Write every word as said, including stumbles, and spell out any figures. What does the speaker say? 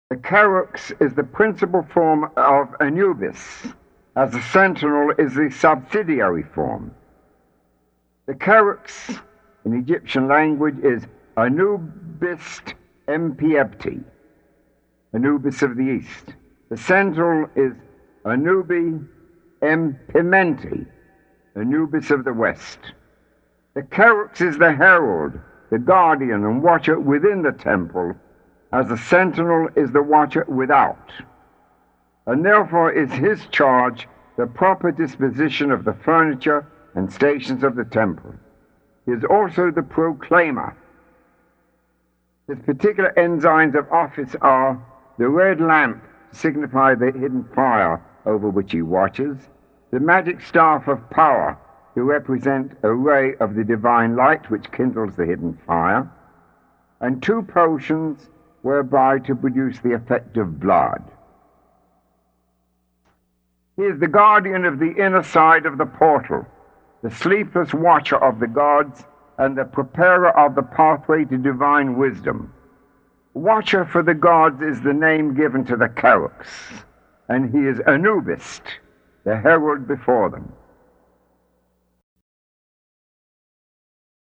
The Carex is the principal form of Anubis, as the sentinel is the subsidiary form. The Carex in Egyptian language is Anubis Empiepti, Anubis of the East. The sentinel is Anubi Empimenti, Anubis of the West. The Carex is the herald, the guardian and watcher within the temple, as the sentinel is the watcher without. And therefore is his charge the proper disposition of the furniture and stations of the temple. He is also the proclaimer. His particular ensigns of office are the red lamp to signify the hidden fire over which he watches, the magic staff of power to represent a ray of the divine light which kindles the hidden fire, and two potions whereby to produce the effect of blood. He is the guardian of the inner side of the portal, the sleepless watcher of the gods, and the preparer of the pathway to divine wisdom. Watcher for the gods is the name given to the Carex, and he is Anubis, the herald before them.